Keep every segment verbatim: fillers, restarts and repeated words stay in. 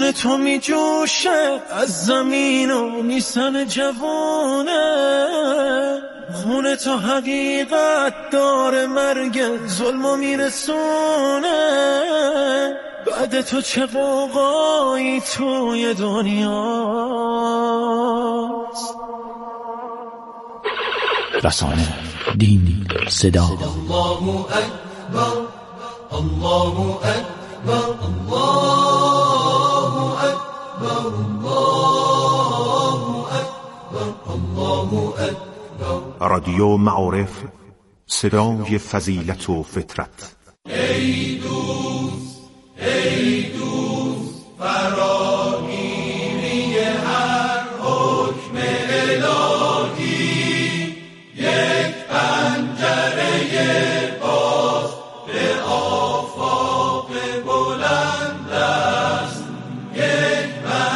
خون تو می جوشه از زمین و میسن جوونه، خون تو حقیقت داره مرگ ظلم و میرسونه، بعد تو چه قوقایی توی دنیاست. رسانه، دین، صدا. الله اکبر، الله اکبر، الله اکبر، الله اکبر، الله اکبر. رادیو معارف، صدای فضیلت و فطرت. ای دوست، ای دوست، فراگیری هر حکم الهی، یک پنجره باز به آفاق بلند است، یک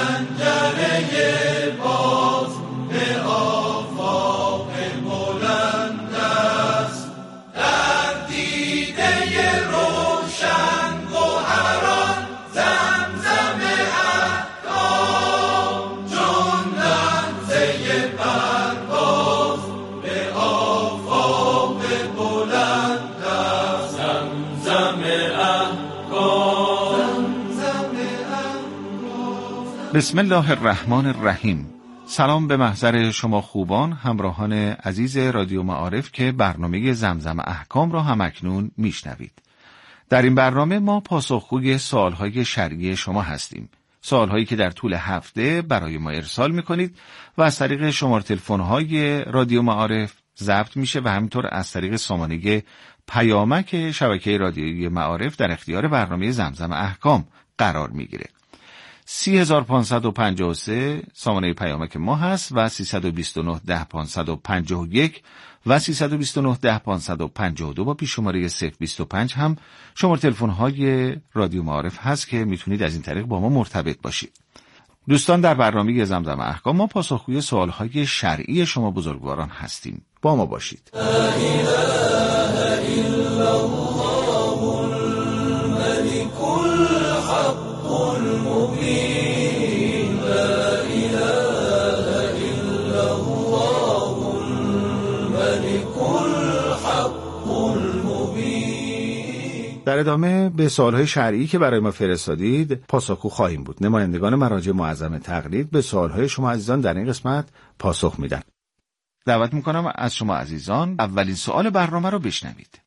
پنجره باز به آفاق بلند است. در دیده روشن گوهران زمزم احکام، چون لمسه پرواز به آفاق بلند است. زمزم احکام، زمزم احکام. بسم الله الرحمن الرحیم. سلام به محضر شما خوبان، همراهان عزیز رادیو معارف که برنامه زمزم احکام را هم اکنون میشنوید. در این برنامه ما پاسخگوی سوالهای شرعی شما هستیم. سوالهایی که در طول هفته برای ما ارسال میکنید و از طریق شماره تلفن‌های رادیو معارف ضبط میشه و همینطور از طریق سامانه پیامک شبکه رادیویی معارف در اختیار برنامه زمزم احکام قرار میگیره. سی هزار پانصد و پنجاه و سه سامانه پیامک ما هست و سیصد و بیست و نه ده پانصد و پنجاه و یک و سیصد و بیست و نه ده پانصد و پنجاه و دو با پیش شماره صفر بیست و پنج هم شماره تلفن‌های رادیو معارف هست که میتونید از این طریق با ما مرتبط باشید. دوستان، در برنامه زمزم احکام ما پاسخگوی سوالهای شرعی شما بزرگواران هستیم. با ما باشید. لا اله الا الله الملك الحق المبين، لا اله الا الله الملك الحق المبين. در ادامه به سوالهای شرعی که برای ما فرستادید پاسخگو خواهیم بود. نمایندگان مراجع معظم تقلید به سوالهای شما عزیزان در این قسمت پاسخ میدن. دعوت میکنم از شما عزیزان اولین سوال برنامه رو بشنوید.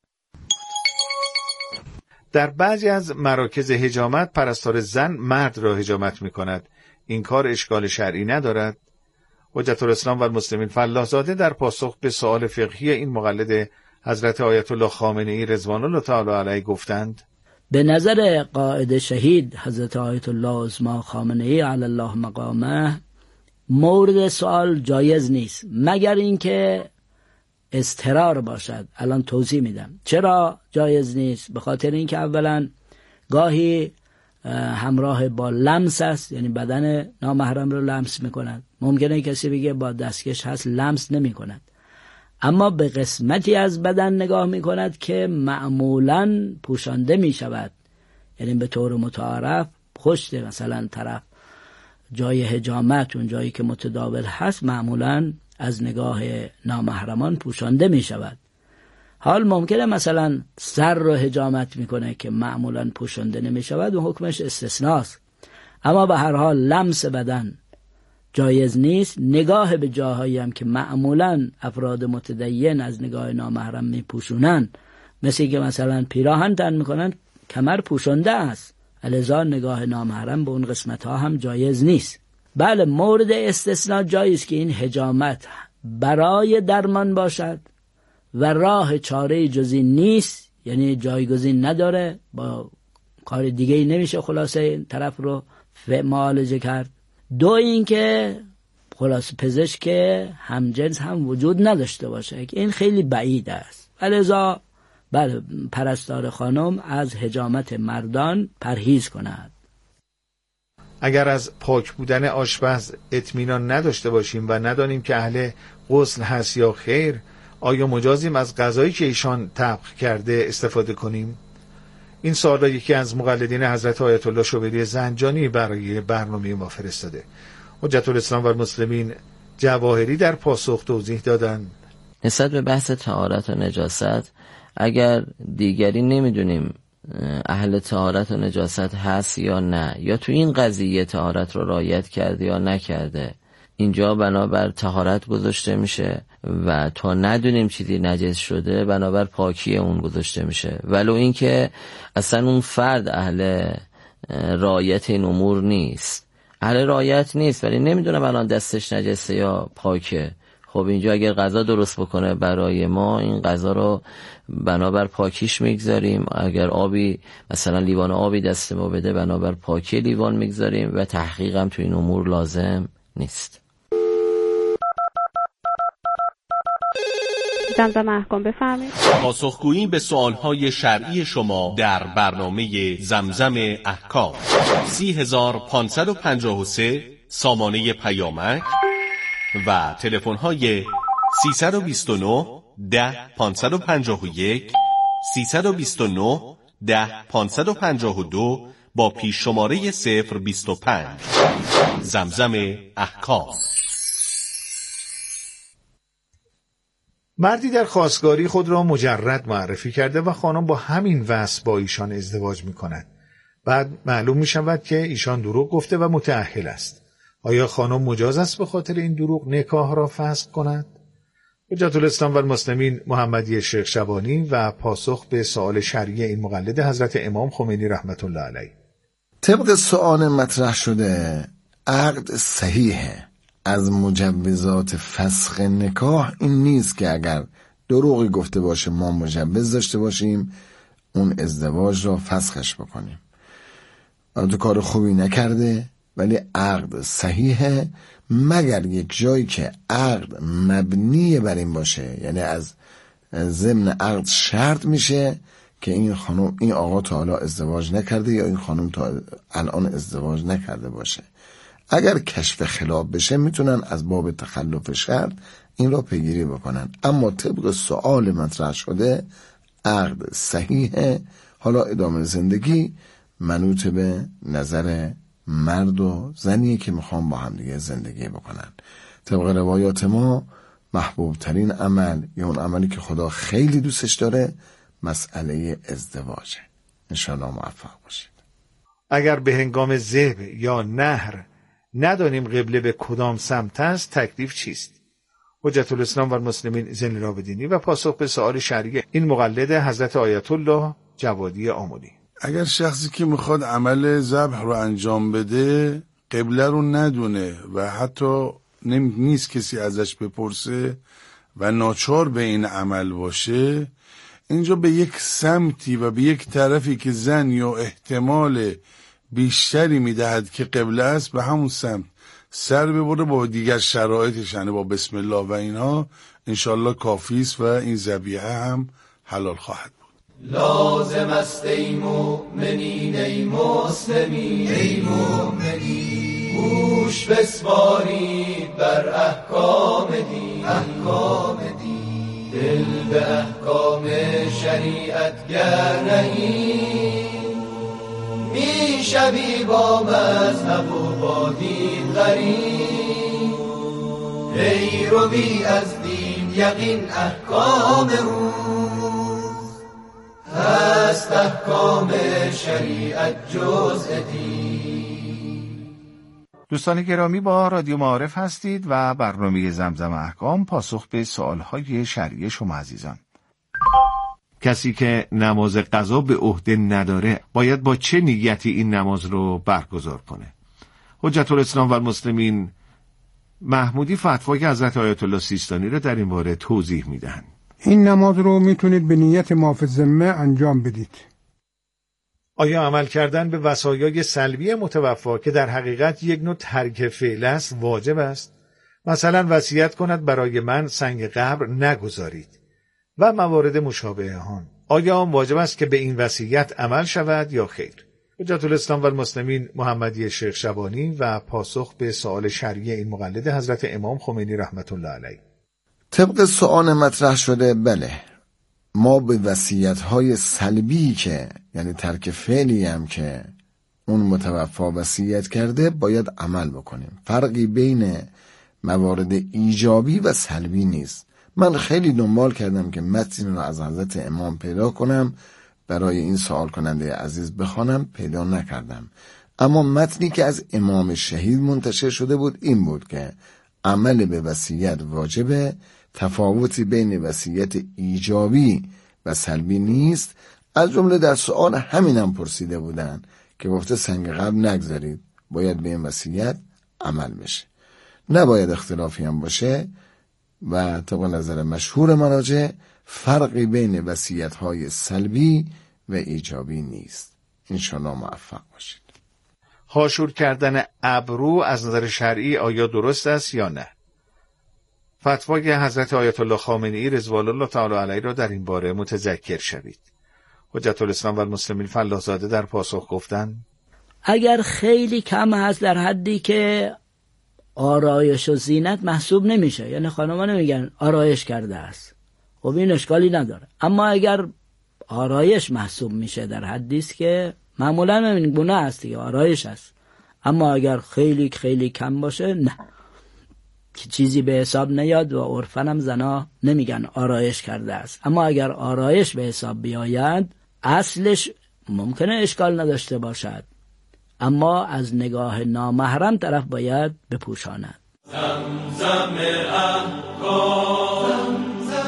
در بعضی از مراکز حجامت پرستار زن مرد را حجامت میکند. این کار اشکال شرعی ندارد؟ حجت الاسلام و المسلمین فلاح زاده در پاسخ به سوال فقهی این مقلد حضرت آیت الله خامنه‌ای رضوان الله تعالی علیه گفتند: به نظر قائد شهید حضرت آیت الله عظما خامنه‌ای علی الله مقامه مورد سوال جایز نیست مگر اینکه اضطرار باشد. الان توضیح میدم چرا جایز نیست. به خاطر اینکه اولا گاهی همراه با لمس است، یعنی بدن نامحرم رو لمس میکند. ممکنه کسی بگه با دستکش هست لمس نمی کند، اما به قسمتی از بدن نگاه میکند که معمولاً پوشانده میشود، یعنی به طور متعارف پشت مثلا طرف جای حجامت، اون جایی که متداول هست، معمولاً از نگاه نامحرمان پوشانده می شود. حال ممکنه مثلا سر رو حجامت میکنه که معمولاً پوشانده نمی شود و حکمش استثناست. اما به هر حال لمس بدن جایز نیست. نگاه به جاهایی هم که معمولاً افراد متدین از نگاه نامحرم می پوشونن، مثل که مثلا پیراهن تن میکنن، کمر پوشانده است، لذا نگاه نامحرم به اون قسمت ها هم جایز نیست. بله، مورد استثناء جایز که این حجامت برای درمان باشد و راه چاره جزی نیست، یعنی جایگزین نداره، با کار دیگه ای نمیشه خلاصه این طرف رو معالجه کرد. دو این که خلاصه پزشک همجنس هم وجود نداشته باشه که این خیلی بعید است. لذا بله، پرستار خانم از حجامت مردان پرهیز کند. اگر از پاک بودن آشپز اطمینان نداشته باشیم و ندانیم که اهل غسل هست یا خیر، آیا مجازیم از غذایی که ایشان طبخ کرده استفاده کنیم؟ این سوال را یکی از مقلدین حضرت آیت الله شوبری زنجانی برای برنامه ما فرستاده. حجت الاسلام و المسلمین جواهری در پاسخ توضیح دادند نسبت به بحث طهارت و نجاست، اگر دیگری نمیدونیم اهل طهارت و نجاست هست یا نه، یا تو این قضیه طهارت رو رعایت کرده یا نکرده، اینجا بنابر طهارت گذاشته میشه و تا ندونیم چیزی نجس شده بنابر پاکی اون گذاشته میشه، ولو اینکه اصلا اون فرد اهل رعایت این امور نیست، اهل رعایت نیست ولی نمیدونم الان دستش نجسه یا پاکه. خب اینجا اگر غذا درست بکنه برای ما، این غذا رو بنابر پاکیش میگذاریم، اگر آبی مثلا لیوان آبی دست ما بده بنابر پاکی لیوان میگذاریم و تحقیق هم تو این امور لازم نیست. زمزم احکام بفرمایید. پاسخگویی به سوالهای شرعی شما در برنامه زمزم احکام. سی هزار پانصد و پنجاه و سه سامانه پیامک و تلفن‌های سیصد و بیست و نه ده پانصد و پنجاه و یک، سیصد و بیست و نه ده پانصد و پنجاه و دو با پیش شماره صفر بیست و پنج. زمزم احکام. مردی در خواستگاری خود را مجرد معرفی کرده و خانم با همین وصف با ایشان ازدواج می کند. بعد معلوم می شود که ایشان دروغ گفته و متأهل است. آیا خانم مجاز است به خاطر این دروغ نکاح را فسخ کند؟ حجت الاسلام و المسلمین محمدی شیخ شبانی و پاسخ به سوال شرعی این مقلد حضرت امام خمینی رحمت الله علیه. طبق سوال مطرح شده، عقد صحیحه. از مجوزات فسخ نکاح این نیست که اگر دروغی گفته باشه ما مجوز داشته باشیم اون ازدواج را فسخش بکنیم. البته کار خوبی نکرده ولی عقد صحیحه، مگر یک جایی که عقد مبنی بر این باشه، یعنی از ضمن عقد شرط میشه که این خانم این آقا تا حالا ازدواج نکرده یا این خانم تا الان ازدواج نکرده باشه. اگر کشف خلاف بشه میتونن از باب تخلف شرط این را پیگیری بکنن، اما طبق سوال مطرح شده عقد صحیحه. حالا ادامه زندگی منوط به نظر مرد و زنیه که میخوان با هم دیگه زندگی بکنن. طبق روایات ما محبوب ترین عمل یا اون عملی که خدا خیلی دوستش داره مسئله ازدواجه. انشاءالله موفق باشید. اگر به هنگام ذبح یا نحر ندانیم قبله به کدام سمت است، تکلیف چیست؟ حجت الاسلام و المسلمین زین العابدینی و پاسخ به سوال شرعی این مقلد حضرت آیت الله جوادی آملی. اگر شخصی که میخواد عمل ذبح رو انجام بده قبله رو ندونه و حتی نمی... نیست کسی ازش بپرسه و ناچار به این عمل باشه، اینجا به یک سمتی و به یک طرفی که زن یا احتمال بیشتری میدهد که قبله است به همون سمت سر ببره، با دیگر شرایطش یعنی با بسم الله و اینها انشالله کافی است و این ذبیحه هم حلال خواهد بود. لازم است ای مؤمنین ای مسلمین ای مؤمنین، گوش بسپارید بر احکام دین احکام دین، دل به احکام شریعت گر نهید، می شوی با مذهب و با دین غریب، ای رو بی از دین یقین احکام روز، هست احکام شریعت جزء دین. دوستان گرامی، با رادیو معارف هستید و برنامه زمزم احکام پاسخ به سوالهای شرعی شما عزیزان. کسی که نماز قضا به عهده نداره باید با چه نیتی این نماز رو برگزار کنه؟ حجت الاسلام و المسلمین محمودی فتوای حضرت آیت الله سیستانی رو در این باره توضیح میدن. این نماز رو میتونید به نیت معاف ذمه انجام بدید. آیا عمل کردن به وصایای سلبی متوفا که در حقیقت یک نوع ترک فعل است واجب است؟ مثلا وصیت کند برای من سنگ قبر نگذارید و موارد مشابه آن. آیا آن واجب است که به این وصیت عمل شود یا خیر؟ حجت الاسلام و المسلمین محمدی شیخ شبانی و پاسخ به سوال شرعی این مقلد حضرت امام خمینی رحمت الله علیه. طبق سوال مطرح شده بله، ما به وصیت‌های سلبی که یعنی ترک فعلی هم که اون متوفا وصیت کرده باید عمل بکنیم. فرقی بین موارد ایجابی و سلبی نیست. من خیلی دنبال کردم که متن رو از حضرت امام پیدا کنم برای این سوال کننده عزیز بخوانم، پیدا نکردم. اما متنی که از امام شهید منتشر شده بود این بود که عمل به وصیت واجبه، تفاوتی بین وصیت ایجابی و سلبی نیست. از جمله در سوال همینم پرسیده بودن که گفته سنگ قبر نگذارید، باید به این وصیت عمل بشه، نباید اختلافی هم باشه و طبق نظر مشهور مراجع فرقی بین وصیت‌های سلبی و ایجابی نیست. انشاءالله موفق باشید. حاشور کردن ابرو از نظر شرعی آیا درست است یا نه؟ فتوای حضرت آیت الله خامنه‌ای رضوان الله تعالی علیه را در این باره متذکر شوید. حجت الاسلام و المسلمین فلاح‌زاده در پاسخ گفتند اگر خیلی کم هست در حدی که آرایش و زینت محسوب نمیشه، یعنی خانم‌ها نمیگن آرایش کرده است، خب این اشکالی نداره. اما اگر آرایش محسوب میشه در حدی است که معمولا این گونه است دیگه، آرایش است، اما اگر خیلی خیلی کم باشه نه، که چیزی به حساب نیاد و عرفاً هم زنا نمیگن آرایش کرده است. اما اگر آرایش به حساب بیاید اصلش ممکنه اشکال نداشته باشد، اما از نگاه نامحرم طرف باید بپوشاند. زمزم احکام.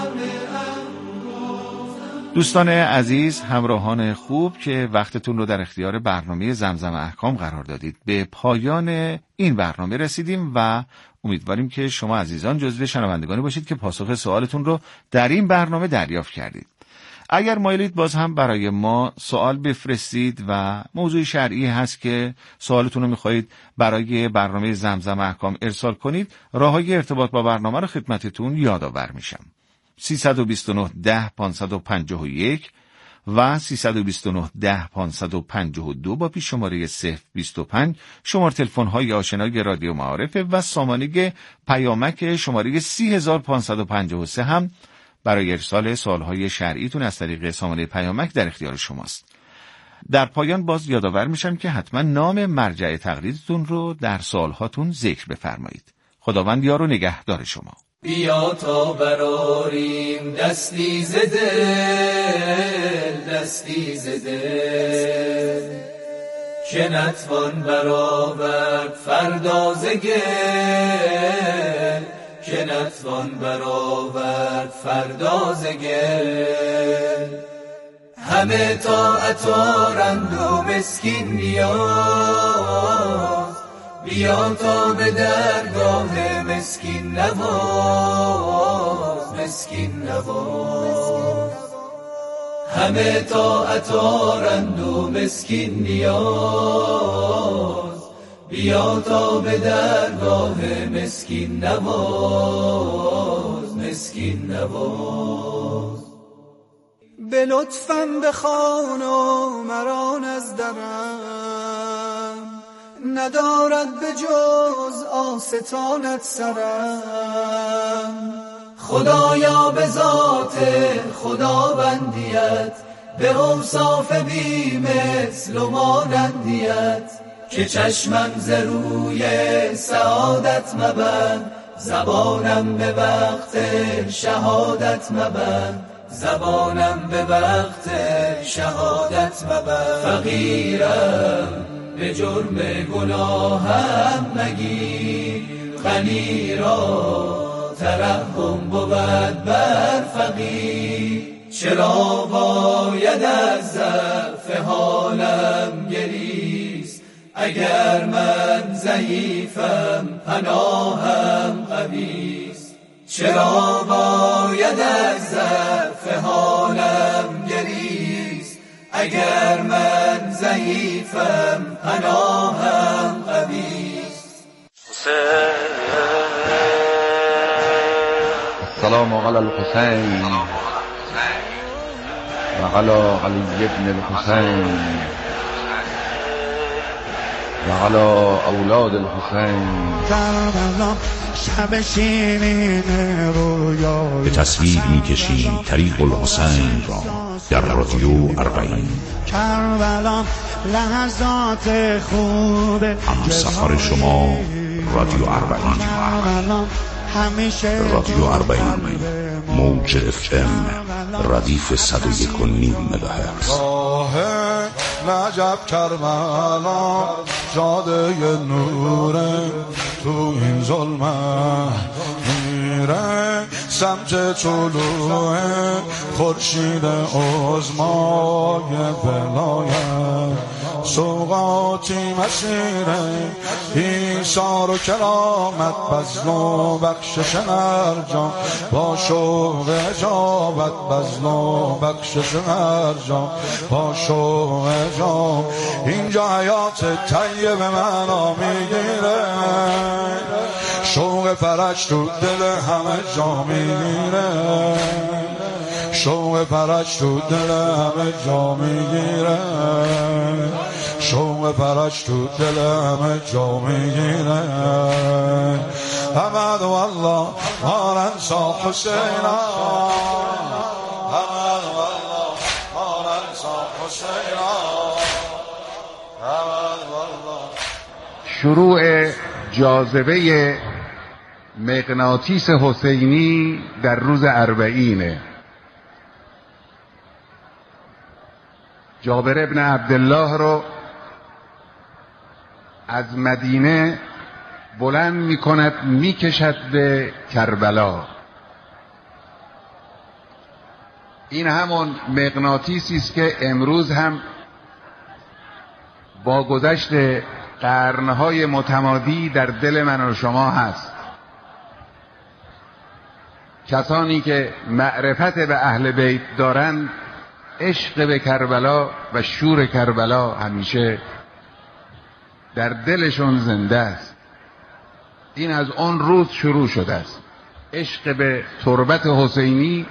دوستان عزیز، همراهان خوب که وقتتون رو در اختیار برنامه زمزم احکام قرار دادید، به پایان این برنامه رسیدیم و امیدواریم که شما عزیزان جزو شنوندگانی باشید که پاسخ سوالتون رو در این برنامه دریافت کردید. اگر مایلید باز هم برای ما سوال بفرستید و موضوع شرعی هست که سوالتون رو میخواهید برای برنامه زمزم احکام ارسال کنید، راههای ارتباط با برنامه رو خدمتتون یادآور میشم. سیصد و بیست و نه ده پانصد و پنجاه و یک و سیصد و بیست و نه ده پانصد و پنجاه و دو با پیش شماره صفر بیست و پنج شماره تلفن های آشنای رادیو معارف و سامانه پیامک شماره سی هزار پانصد و پنجاه و سه هم برای ارسال سوالهای شرعیتون از طریق سامانه پیامک در اختیار شماست. در پایان باز یادآور میشم که حتما نام مرجع تقلیدتون رو در سوالهاتون ذکر بفرمایید. خداوند یار و نگهدار شما. بیا تا براریم دستی ز دل، دستی ز دل، که نتوان برآورد فردا ز گل، که نتوان برآورد فردا ز گل. همه طاعت آرند و مسکین نیاز، بیا تا به درگاه مسکین نواز، مسکین نواز. همه طاعت آرند و مسکین نیاز، بیا تا به درگاه مسکین نواز، مسکین نواز. به لطفم بخوان و مران از درم، ندارد به جز آستانت سرم. خدایا به ذات خداوندیت، به اوصاف بی مثل و مانندیت، که چشمم ز روی سعادت مبند، زبانم به وقت شهادت مبند، زبانم به وقت شهادت مبند. فقیرم به جرم گناهم مگیر، غنی را ترحم بود بر فقیر. چرا باید از ضعف حالم گریست، اگر من ضعیفم پناهم قویست. چرا باید از ضعف حالم گریست، اگر من ضعیفم پناهم قویست. السلام علی الحسین و علی علی ابن الحسین وعلى اولاد الحسین. کربلا شب شیرین رویای به تصویر میکشیم طریق الحسین را در رادیو اربعین. کربلا لحظات خوب هم سفر شما رادیو اربعین. رادیو اربعین موج اف ام ردیف صد و یک و نیم مگاهرتز. نجب کربلا جاده نوره تو این ظلمه میره سمت طلوع خورشید عظمای ولایت. سوقاتی مسیره ایثار و کرامت بذل و بخشش هر جا با شوق اجابت بذل و بخشش هر جا با شوق اجابت. اینجا حیات طیب منو میگیره شوق پرش تو دل همه جا میگیره شوق پرش تو دل همه جا میگیره شوق پرش تو دل همه جا میگیره. حمد والله مارنسا حسینا حمد والله مارنسا حسینا حمد والله. شروع جاذبه مغناطیس حسینی در روز اربعینه. جابر ابن عبدالله رو از مدینه بلند می کند می کشد به کربلا. این همون مغناطیسی است که امروز هم با گذشت قرنهای متمادی در دل من و شما هست. کسانی که معرفت به اهل بیت دارند عشق به کربلا و شور کربلا همیشه در دلشون زنده است. این از آن روز شروع شده است. عشق به تربت حسینی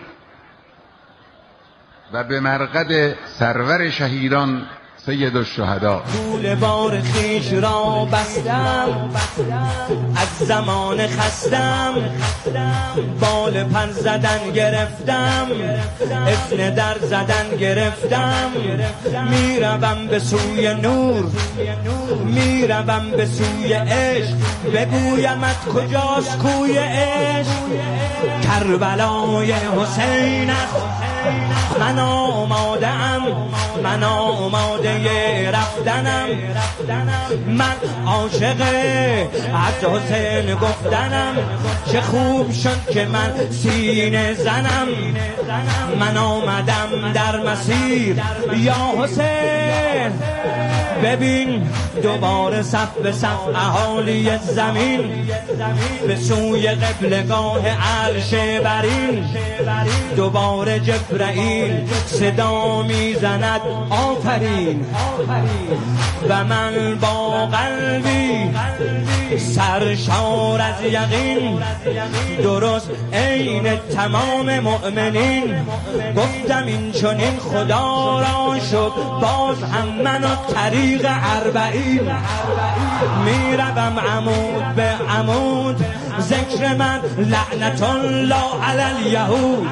و به مرقد سرور شهیدان سید الشهدا. طول بار خیش را بستم از زمان خستم بال پر زدن گرفتم ابن در زدن گرفتم میروم به سوی نور میروم به سوی عشق بگویمت کجاست کوی عشق کربلای حسین است. من آماده ام من آماده رفتنم من عاشق از حسین گفتنم. چه خوب شد که من سینه زنم من آمدم در مسیر یا حسین. ببین دوباره صف به صف اهالی زمین به سوی قبلگاه عرش برین. دوباره جبرائیل صدا میزند آفرین و من با قلبی سرشار از یقین درست عین تمام مؤمنین گفتم این چنین خدا را شد باز هم من و طریق اربعین. میروم عمود به عمود ذکر من لعنت الله علی الیهود.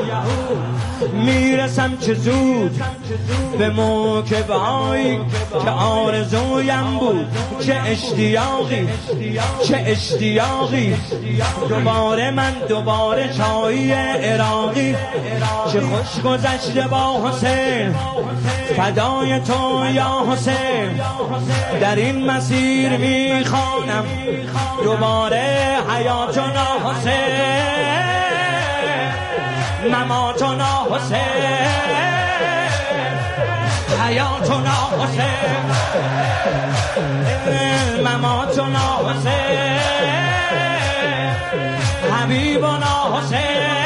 میرسم چه زود به موکب‌هایی که آرزویم بود. چه اشتیاقی چه اشتیاقی دوباره من دوباره چایی عراقی. چه خوش گذشته با حسین فدای تو یا حسین. در این مسیر میخوانم دوباره حیاتنا حسین مماتنا حسین حیاتنا حسین مماتنا حسین حبیبنا حسین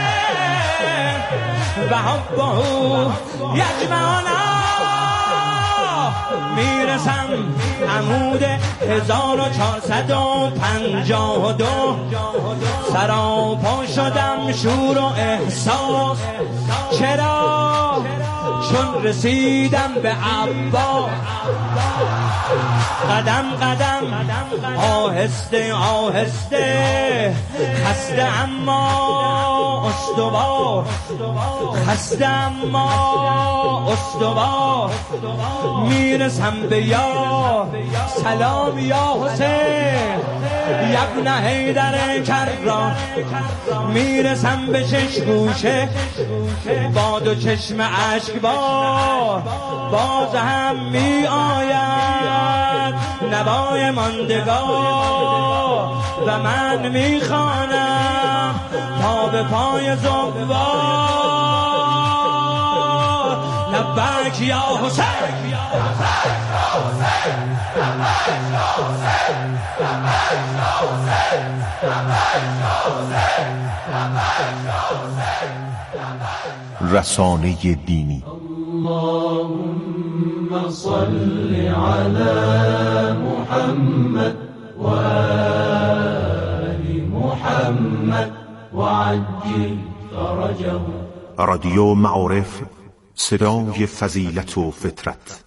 و حبه یجمعنا. میرسم عمود هزار و چهارصد و پنجاه و دو سراپا شدم شور و احساس. چرا چون رسیدم به عبا قدم قدم آهسته آهسته خسته اما استوار خسته اما استوار میرسم به یا سلام یا حسین یبن حیدر کرران میرسم به شش گوشه با دو چشم اشک بار باز هم می آید نوای ماندگار و من می خوانم تا به پای زوار لبک یا حسین رسانه دینی اللهم صل على محمد و آل محمد وعجل فرجه. رادیو معارف، صدای فضیلت و فطرت.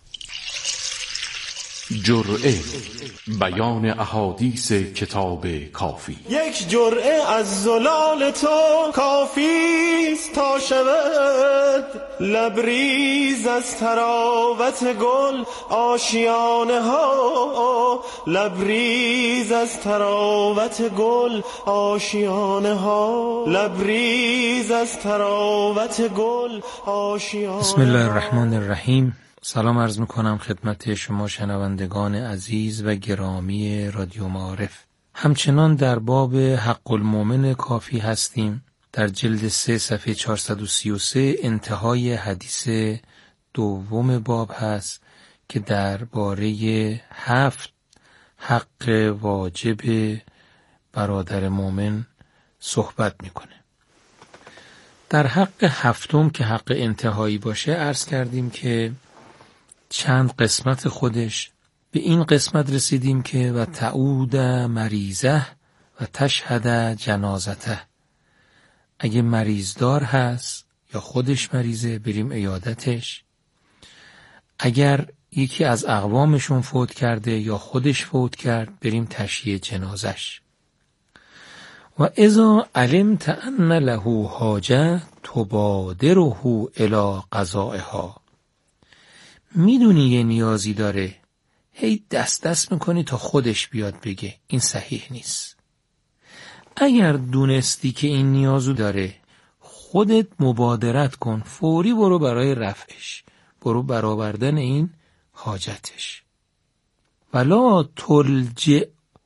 جرعه، بیان احادیث کتاب کافی. یک جرعه از زلال تو کافیست تا شود لبریز از تراوت گل آشیانه ها، لبریز از تراوت گل آشیانه ها، لبریز از تراوت گل آشیانه. بسم الله الرحمن الرحیم. سلام عرض میکنم خدمت شما شنوندگان عزیز و گرامی رادیو معارف. همچنان در باب حق المؤمن کافی هستیم. در جلد سه صفحه چهارصد و سی و سه انتهای حدیث دوم باب هست که درباره هفت حق واجب برادر مؤمن صحبت میکنه. در حق هفتم که حق انتهایی باشه عرض کردیم که چند قسمت خودش، به این قسمت رسیدیم که و تعود مریضه و تشهد جنازته. اگه مریضدار هست یا خودش مریضه بریم عیادتش، اگر یکی از اقوامشون فوت کرده یا خودش فوت کرد بریم تشییع جنازش. و اذا علمت ان له حاجه تبادره الی قضائها. میدونی یه نیازی داره، هی دست دست میکنی تا خودش بیاد بگه، این صحیح نیست. اگر دونستی که این نیازو داره خودت مبادرت کن، فوری برو برای رفعش، برو برآوردن این حاجتش. ولا تلجئه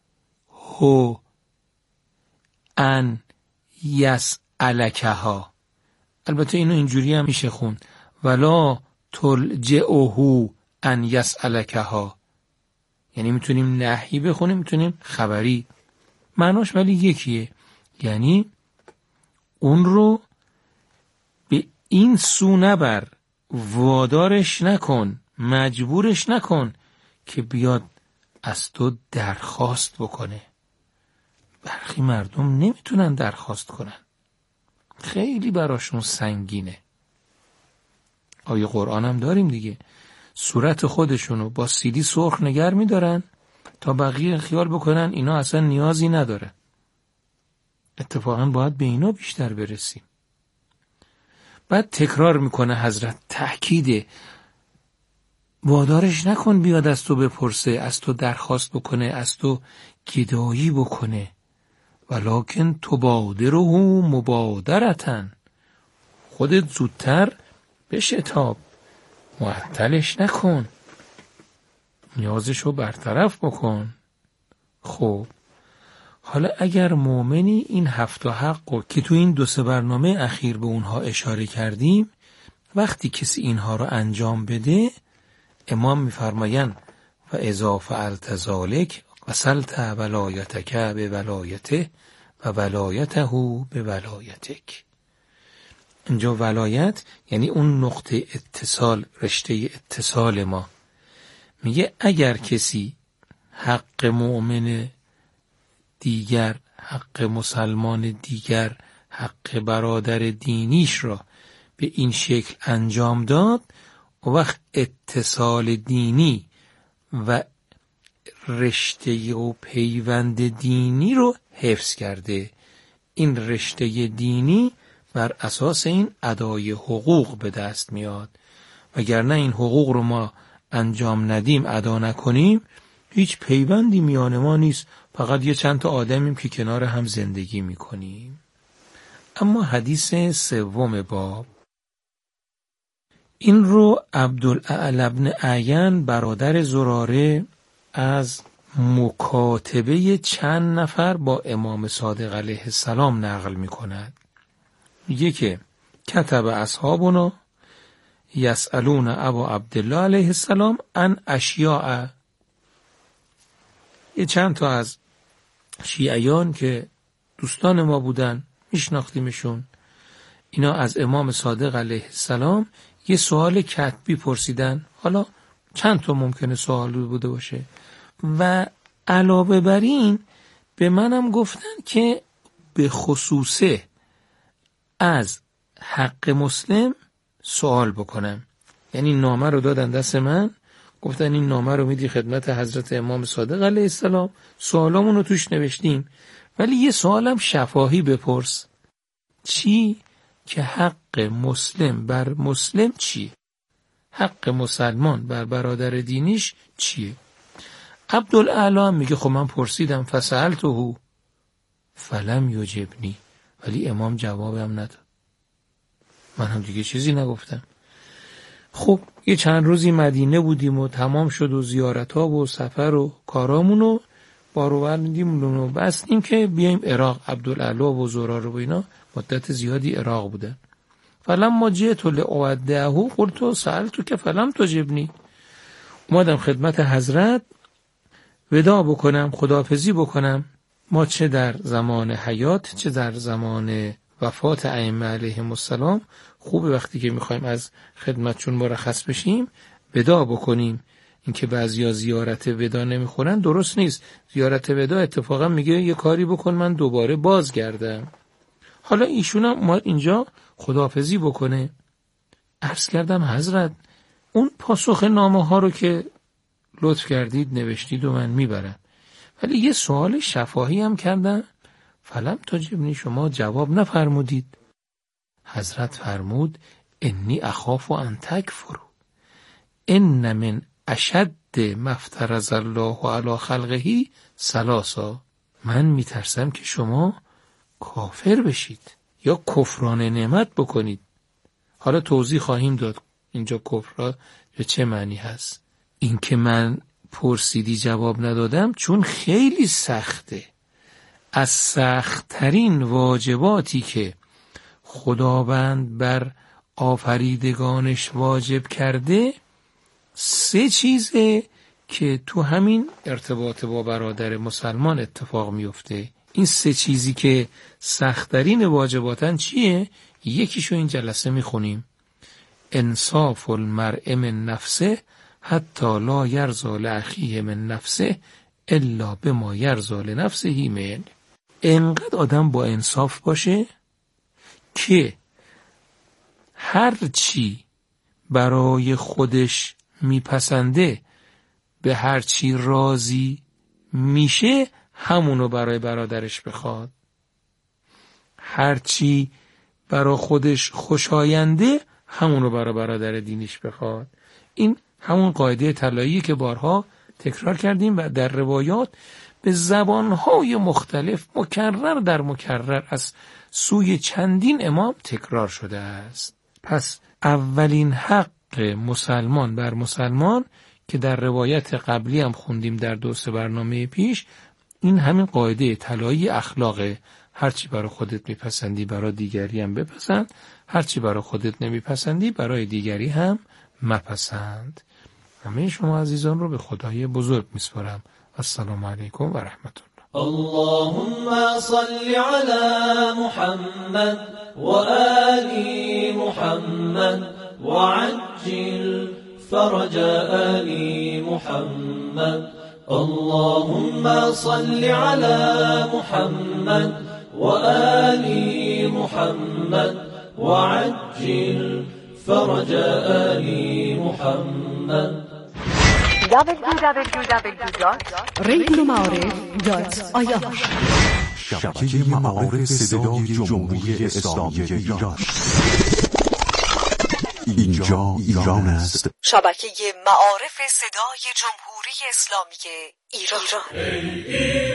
ان یسألکها. البته اینو اینجوری هم میشه خون، ولا تلجئه ان یسألکها، یعنی میتونیم نحیی بخونیم میتونیم خبری، معناش ولی یکیه. یعنی اون رو به این سو نبر، وادارش نکن، مجبورش نکن که بیاد از تو درخواست بکنه. برخی مردم نمیتونن درخواست کنن، خیلی براشون سنگینه. آیه قرآن هم داریم دیگه، صورت خودشونو با سیدی سرخ نگر میدارن تا بقیه خیال بکنن اینا اصلا نیازی نداره. اتفاقا باید به اینا بیشتر برسیم. بعد تکرار میکنه حضرت، تأکیده، وادارش نکن بیاد از تو بپرسه، از تو درخواست بکنه، از تو گدایی بکنه. ولکن تبادره مبادرتن، خودت زودتر بشتاب، معطلش نکن، نیازشو برطرف بکن. خب حالا اگر مؤمنی این هفت حقو که تو این دو سه برنامه اخیر به اونها اشاره کردیم، وقتی کسی اینها رو انجام بده، امام میفرمایند و اذا فعلت ذلک وصلت ولایتک به ولایته و ولایته به ولایتک. اینجا ولایت یعنی اون نقطه اتصال، رشته اتصال ما. میگه اگر کسی حق مؤمن دیگر، حق مسلمان دیگر، حق برادر دینیش را به این شکل انجام داد، و وقت اتصال دینی و رشته و پیوند دینی رو حفظ کرده. این رشته دینی بر اساس این ادای حقوق به دست میاد، وگرنه این حقوق رو ما انجام ندیم، ادا نکنیم، هیچ پیوندی میان ما نیست، فقط یه چند تا آدمیم که کنار هم زندگی میکنیم. اما حدیث سوم باب، این رو عبدالاعلی بن عین برادر زراره از مکاتبه چند نفر با امام صادق علیه السلام نقل می کند. میگه که کتب اصحابنا یسألون ابا عبدالله علیه السلام عن اشیاء. یه چند تا از شیعیان که دوستان ما بودن، میشناختیمشون، اینا از امام صادق علیه السلام یه سوال کتبی پرسیدن. حالا چند تا ممکنه سوال بوده باشه، و علاوه بر این به منم گفتن که به خصوصه از حق مسلم سوال بکنم. یعنی نامه رو دادن دست من، گفتن این نامه رو میدی خدمت حضرت امام صادق علیه السلام، سوالامون رو توش نوشتیم، ولی یه سوالم شفاهی بپرس. چی؟ که حق مسلم بر مسلم چیه؟ حق مسلمان بر برادر دینیش چیه؟ عبدالاعلی میگه خب من پرسیدم، فسألته فلم یجبنی، ولی امام جوابم نداد، من هم دیگه چیزی نگفتم. خب یه چند روزی مدینه بودیم و تمام شد و زیارت ها و سفر و کارامونو باروردیم و بستیم که بیایم عراق. عبدالاعلی و زراره و اینا مدت زیادی عراق بودن. فلما جئت لأودعه قلت سألتک فلم تجبنی، اومدم خدمت حضرت وداع بکنم، خداحافظی بکنم. ما چه در زمان حیات چه در زمان وفات ائمه علیهم السلام خوبه وقتی که میخوایم از خدمتشون مرخص بشیم وداع بکنیم. اینکه بعضیا زیارت وداع نمیخورن درست نیست. زیارت وداع اتفاقا میگه یه کاری بکن من دوباره بازگردم. حالا ایشون هم اومد اینجا خداحافظی بکنه. عرض کردم حضرت اون پاسخ نامه ها رو که لطف کردید نوشتید و من میبرم، ولی یه سوال شفاهی هم کردم، فلم تجبنی، شما جواب نفرمودید. حضرت فرمود انی اخاف ان تکفروا ان من اشد ما افترض الله علی خلقه ثلاثا، من میترسم که شما کافر بشید یا کفران نعمت بکنید. حالا توضیح خواهیم داد اینجا کفر به چه معنی هست. این که من پرسیدی جواب ندادم چون خیلی سخته. از سخت‌ترین واجباتی که خداوند بر آفریدگانش واجب کرده سه چیزه که تو همین ارتباط با برادر مسلمان اتفاق میفته. این سه چیزی که سخت‌ترین واجباتن چیه؟ یکیشو این جلسه میخونیم. انصاف المرء من نفسه حتی لا یرضی لاخیه من نفسه الا بما یرضی لنفسه من. انقدر آدم با انصاف باشه که هر چی برای خودش میپسنده به هر چی راضی میشه همونو برای برادرش بخواد. هر چی برای خودش خوشاینده همونو برای برادر دینیش بخواد. این همون قاعده طلایی که بارها تکرار کردیم و در روایات به زبانهای مختلف مکرر در مکرر از سوی چندین امام تکرار شده است. پس اولین حق مسلمان بر مسلمان که در روایت قبلی هم خوندیم در دو سه برنامه پیش، این همین قاعده طلایی اخلاقه. هرچی برای خودت میپسندی برای دیگری هم بپسند، هرچی برای خودت نمیپسندی برای دیگری هم مپسند. همه شما عزیزان رو به خدای بزرگ میسپارم. السلام علیکم و رحمت الله. اللهم صل على محمد و آل محمد وعجل فرج آل محمد. اللهم صل على محمد و آل محمد وعجل فرج آل محمد. دبلیو دبلیو دبلیو دات رادیو معارف دات آی آر شبکه معارف صدای جمهوری اسلامی ایران. اینجا ایران است. شبکه معارف صدای جمهوری اسلامی ایران.